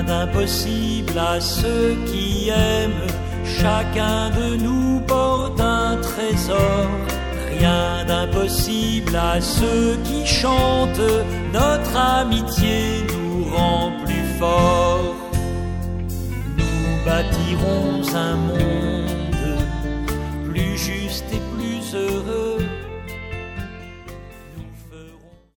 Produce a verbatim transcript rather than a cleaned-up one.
d'impossible à ceux qui aiment. Chacun de nous porte un trésor. Rien d'impossible à ceux qui chantent. Notre amitié nous rend plus forts. Nous bâtirons un monde plus juste et